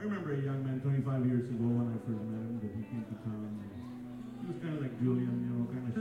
remember a young man 25 years ago when I first met him that he came to town. He was kind of like Julian, you know, kind of